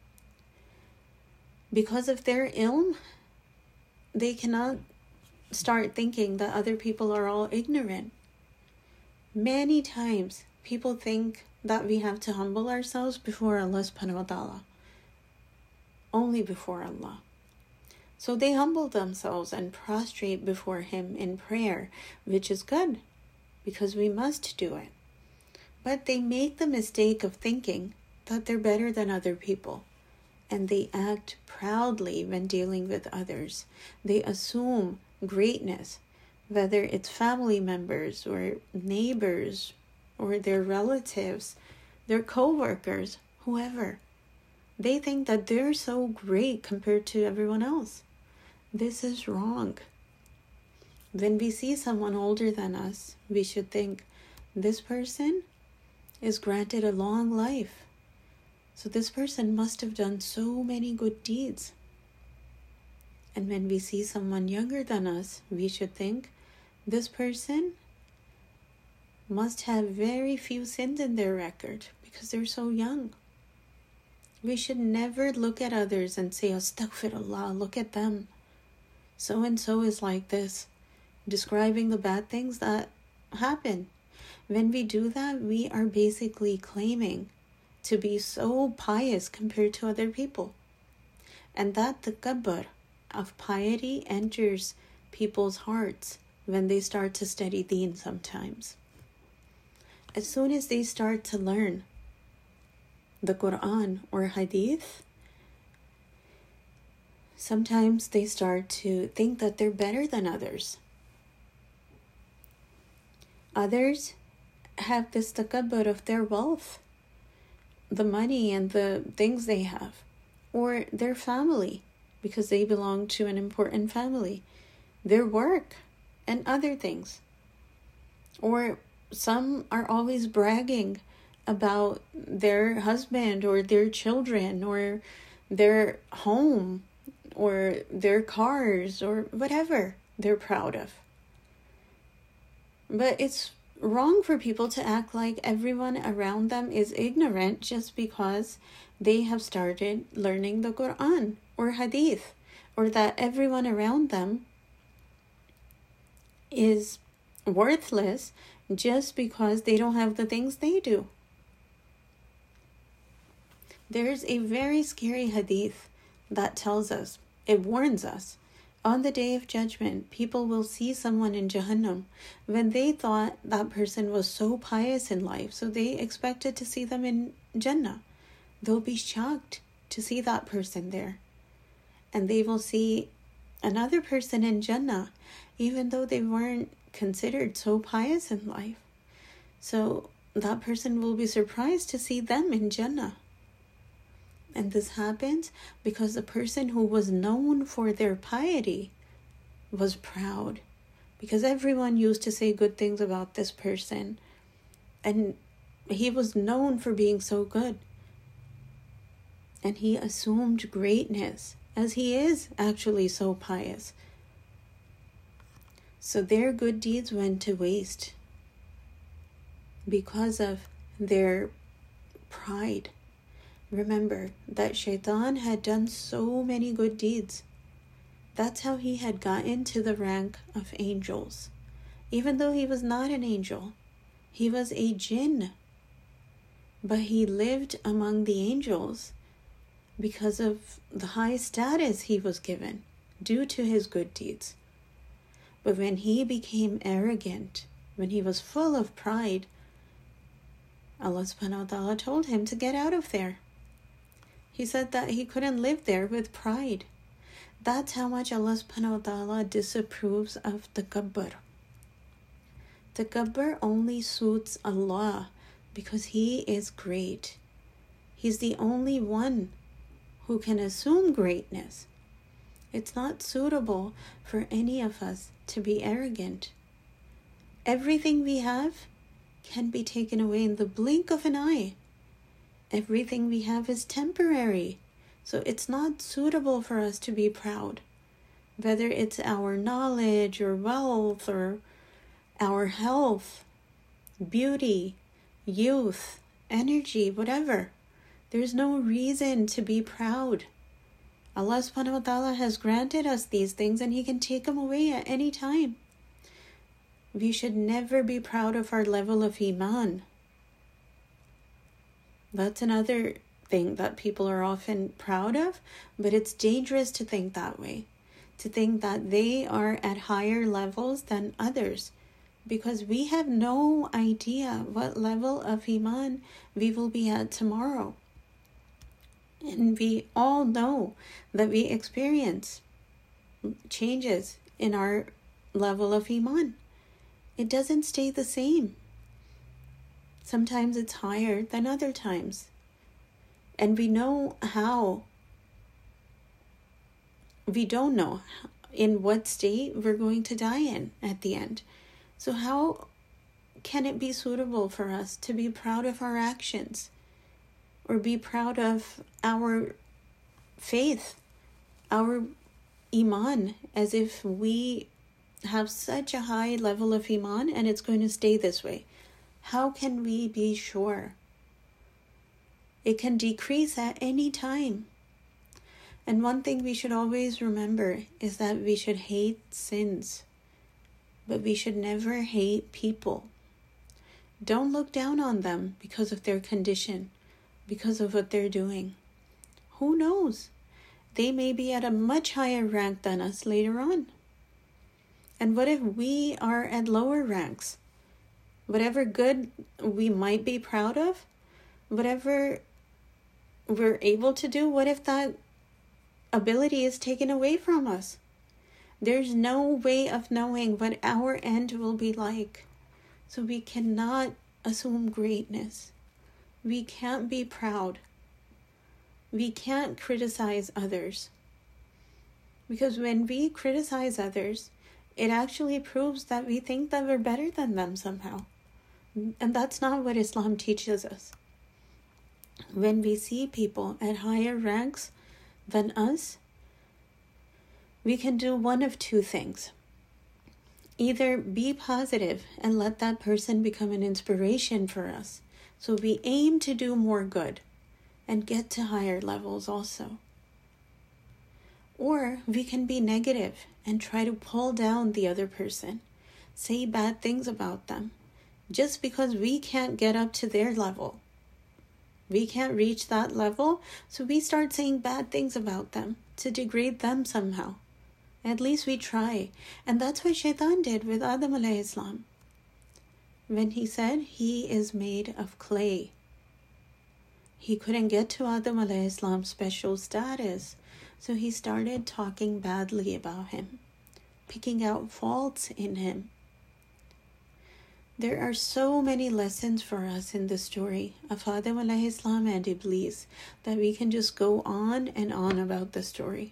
Because of their ilm, they cannot start thinking that other people are all ignorant. Many times, people think that we have to humble ourselves before Allah subhanahu wa ta'ala. Only before Allah. So they humble themselves and prostrate before Him in prayer, which is good, because we must do it. But they make the mistake of thinking that they're better than other people, and they act proudly when dealing with others. They assume greatness, whether it's family members or neighbors or their relatives, their co-workers, whoever. They think that they're so great compared to everyone else. This is wrong. When we see someone older than us, we should think, this person is granted a long life. So this person must have done so many good deeds. And when we see someone younger than us, we should think, this person must have very few sins in their record because they're so young. We should never look at others and say, Astaghfirullah, look at them. So-and-so is like this, describing the bad things that happen. When we do that, we are basically claiming to be so pious compared to other people. And that takabbur of piety enters people's hearts when they start to study deen sometimes. As soon as they start to learn the Quran or Hadith, sometimes they start to think that they're better than others. Others have this takabbur of their wealth, the money and the things they have, or their family, because they belong to an important family, their work, and other things. Or some are always bragging about their husband or their children or their home or their cars or whatever they're proud of. But it's wrong for people to act like everyone around them is ignorant just because they have started learning the Quran or Hadith, or that everyone around them is worthless just because they don't have the things they do. There's a very scary hadith that tells us, it warns us, on the day of judgment, people will see someone in Jahannam when they thought that person was so pious in life, so they expected to see them in Jannah. They'll be shocked to see that person there. And they will see another person in Jannah, even though they weren't considered so pious in life. So that person will be surprised to see them in Jannah. And this happens because the person who was known for their piety was proud. Because everyone used to say good things about this person. And he was known for being so good. And he assumed greatness, as he is actually so pious. So their good deeds went to waste because of their pride. Remember that Shaitan had done so many good deeds. That's how he had gotten to the rank of angels. Even though he was not an angel, he was a jinn. But he lived among the angels because of the high status he was given due to his good deeds. But when he became arrogant, when he was full of pride, Allah subhanahu wa ta'ala told him to get out of there. He said that he couldn't live there with pride. That's how much Allah subhanahu wa ta'ala disapproves of takabbur. Takabbur only suits Allah because He is great. He's the only one who can assume greatness. It's not suitable for any of us to be arrogant. Everything we have can be taken away in the blink of an eye. Everything we have is temporary, so it's not suitable for us to be proud. Whether it's our knowledge or wealth or our health, beauty, youth, energy, whatever. There's no reason to be proud. Allah subhanahu wa ta'ala has granted us these things and He can take them away at any time. We should never be proud of our level of iman. That's another thing that people are often proud of, but it's dangerous to think that way. To think that they are at higher levels than others. Because we have no idea what level of iman we will be at tomorrow. And we all know that we experience changes in our level of iman. It doesn't stay the same. Sometimes it's higher than other times. And we know how. We don't know in what state we're going to die in at the end. So how can it be suitable for us to be proud of our actions? Or be proud of our faith, our iman, as if we have such a high level of iman and it's going to stay this way? How can we be sure? It can decrease at any time. And one thing we should always remember is that we should hate sins, but we should never hate people. Don't look down on them because of their condition. because of what they're doing. Who knows? They may be at a much higher rank than us later on. And what if we are at lower ranks? Whatever good we might be proud of, whatever we're able to do, what if that ability is taken away from us? There's no way of knowing what our end will be like. So we cannot assume greatness. We can't be proud. We can't criticize others. Because when we criticize others, it actually proves that we think that we're better than them somehow. And that's not what Islam teaches us. When we see people at higher ranks than us, we can do one of two things. Either be positive and let that person become an inspiration for us. So we aim to do more good and get to higher levels also. Or we can be negative and try to pull down the other person, say bad things about them, just because we can't get up to their level. We can't reach that level, so we start saying bad things about them to degrade them somehow. At least we try. And that's what Shaitan did with Adam alayhi salam. When he said he is made of clay, he couldn't get to Adam alayhi salam's special status. So he started talking badly about him, picking out faults in him. There are so many lessons for us in the story of Adam alayhi salam and Iblis that we can just go on and on about the story.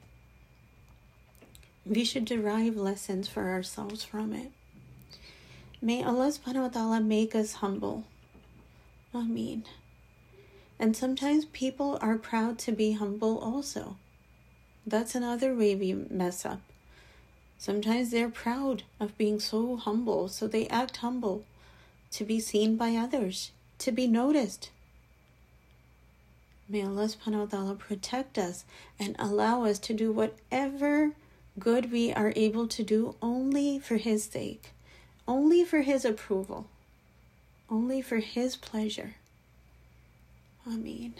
We should derive lessons for ourselves from it. May Allah subhanahu wa ta'ala make us humble. Ameen. And sometimes people are proud to be humble also. That's another way we mess up. Sometimes they're proud of being so humble, so they act humble to be seen by others, to be noticed. May Allah subhanahu wa ta'ala protect us and allow us to do whatever good we are able to do only for His sake, only for His approval, only for His pleasure. Ameen.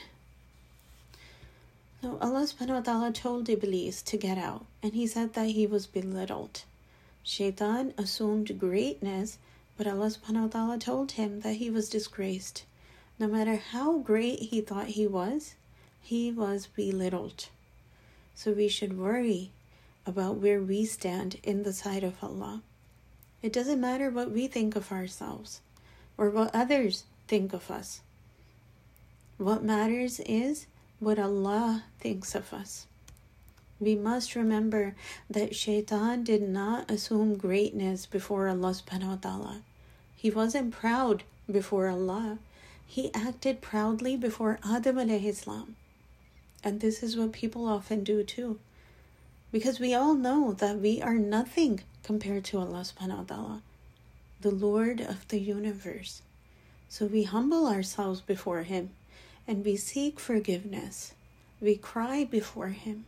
So Allah subhanahu wa ta'ala told Iblis to get out, and he said that he was belittled. Shaitan assumed greatness, but Allah subhanahu wa ta'ala told him that he was disgraced. No matter how great he thought he was, he was belittled. So we should worry about where we stand in the sight of Allah. It doesn't matter what we think of ourselves or what others think of us. What matters is what Allah thinks of us. We must remember that Shaitan did not assume greatness before Allah subhanahu wa ta'ala. He wasn't proud before Allah. He acted proudly before Adam alayhi salam. And this is what people often do too. Because we all know that we are nothing compared to Allah subhanahu wa ta'ala, the Lord of the universe. So we humble ourselves before Him and we seek forgiveness. We cry before Him.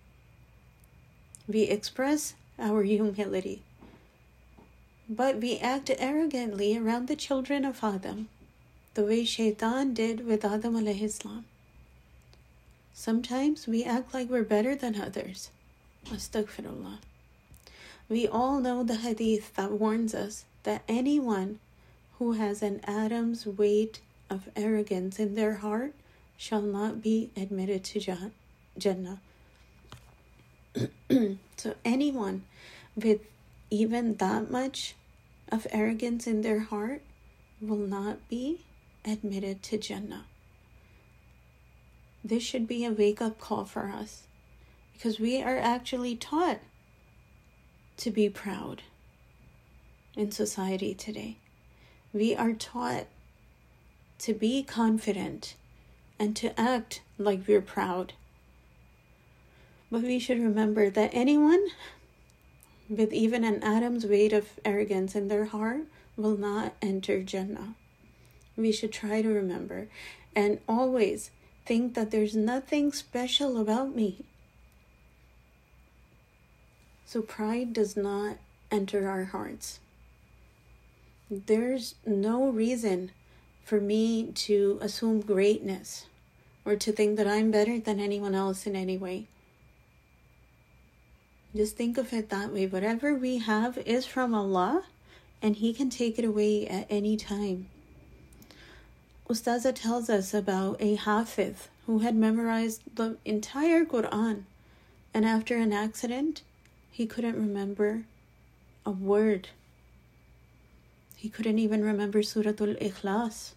We express our humility. But we act arrogantly around the children of Adam, the way Shaitan did with Adam alayhi salam. Sometimes we act like we're better than others. Astaghfirullah. We all know the hadith that warns us that anyone who has an atom's weight of arrogance in their heart shall not be admitted to Jannah. So anyone with even that much of arrogance in their heart will not be admitted to Jannah. This should be a wake-up call for us, because we are actually taught to be proud in society today. We are taught to be confident and to act like we're proud. But we should remember that anyone with even an atom's weight of arrogance in their heart will not enter Jannah. We should try to remember and always think that there's nothing special about me. So pride does not enter our hearts. There's no reason for me to assume greatness or to think that I'm better than anyone else in any way. Just think of it that way. Whatever we have is from Allah, and He can take it away at any time. Ustaza tells us about a Hafiz who had memorized the entire Quran, and after an accident, he couldn't remember a word. He couldn't even remember Suratul Ikhlas.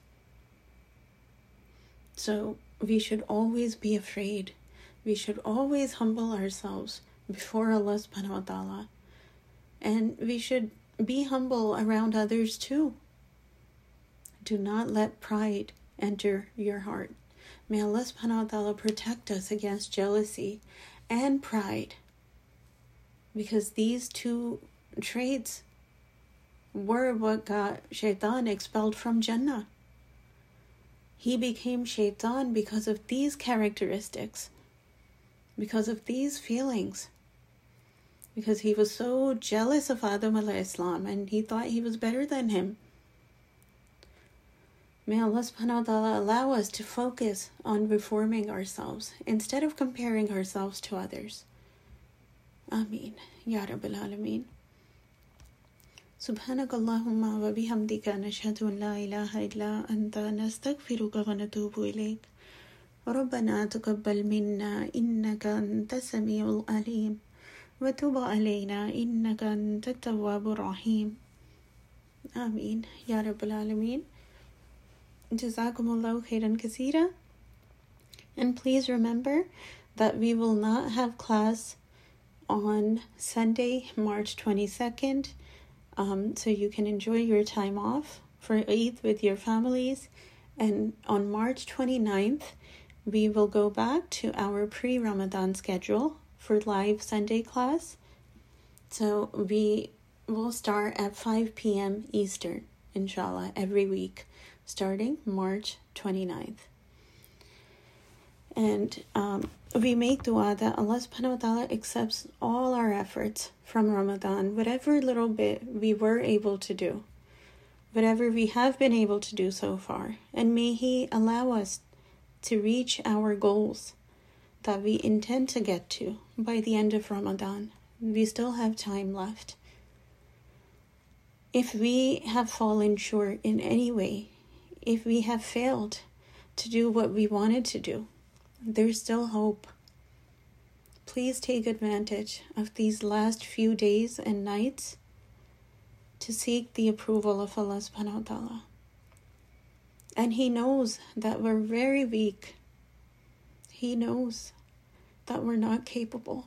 So we should always be afraid. We should always humble ourselves before Allah subhanahu wa ta'ala. And we should be humble around others too. Do not let pride enter your heart. May Allah subhanahu wa ta'ala protect us against jealousy and pride. Because these two traits were what got Shaitan expelled from Jannah. He became Shaitan because of these characteristics, because of these feelings, because he was so jealous of Adam alayhi salam and he thought he was better than him. May Allah subhanahu wa ta'ala allow us to focus on reforming ourselves instead of comparing ourselves to others. Ameen. Ya Rabbil Alameen. سبحانك اللهم وبحمدك نشهد أن لا إله إلا أنت نستغفرك ونتوب إليك ربنا تقبل منا إنك أنت السميع العليم وتب علينا إنك أنت التواب الرحيم آمين يا رب العالمين. Jazakumullahu khairan kaseera. And please remember that we will not have class on Sunday, March twenty-second. Um, so you can enjoy your time off for Eid with your families. And on March twenty-ninth, we will go back to our pre-Ramadan schedule for live Sunday class. So we will start at five p.m. Eastern, inshallah, every week, starting March twenty-ninth. And um, we make dua that Allah subhanahu wa ta'ala accepts all our efforts from Ramadan, whatever little bit we were able to do, whatever we have been able to do so far. And may He allow us to reach our goals that we intend to get to by the end of Ramadan. We still have time left. If we have fallen short in any way, if we have failed to do what we wanted to do, there's still hope. Please take advantage of these last few days and nights to seek the approval of Allah subhanahu wa ta'ala. And He knows that we're very weak. He knows that we're not capable.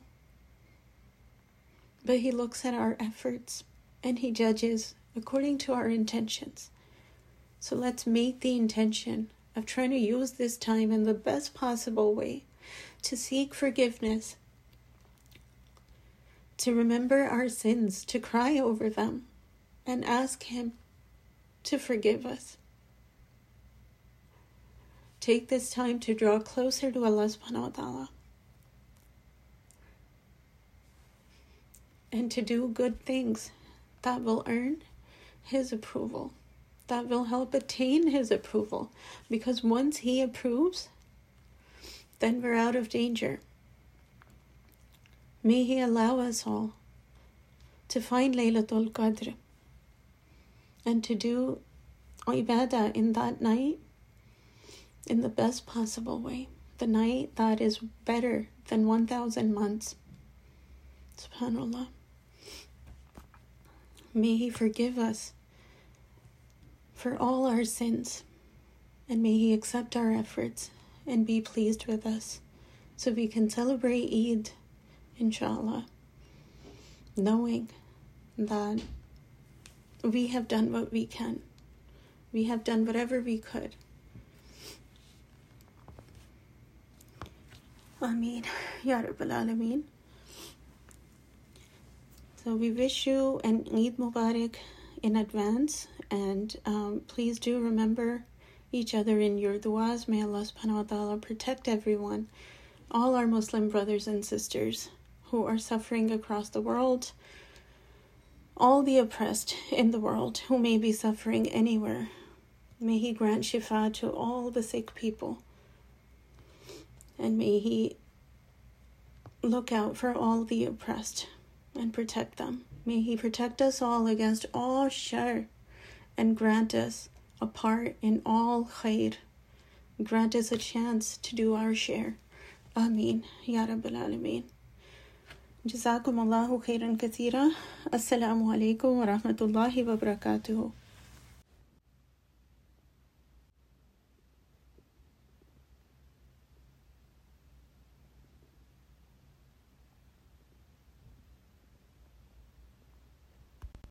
But He looks at our efforts and He judges according to our intentions. So let's make the intention of trying to use this time in the best possible way to seek forgiveness, to remember our sins, to cry over them, and ask Him to forgive us. Take this time to draw closer to Allah subhanahu wa ta'ala and to do good things that will earn His approval, that will help attain His approval. Because once He approves, then we're out of danger. May He allow us all to find Laylatul Qadr and to do ibadah in that night in the best possible way. The night that is better than one thousand months. SubhanAllah. May He forgive us for all our sins, and may He accept our efforts and be pleased with us so we can celebrate Eid, inshallah, knowing that we have done what we can. We have done whatever we could. Ameen. Ya Rabbil Alameen. So we wish you an Eid Mubarak in advance, and um, please do remember each other in your du'as. May Allah subhanahu wa ta'ala protect everyone, all our Muslim brothers and sisters who are suffering across the world, all the oppressed in the world who may be suffering anywhere. May He grant shifa to all the sick people. And may He look out for all the oppressed and protect them. May He protect us all against all shar and grant us a part in all khair. Grant us a chance to do our share. Ameen. Ya Rabbil Alameen. Jazakum Allahu khairan kathira. Assalamu alaikum wa rahmatullahi wa barakatuhu.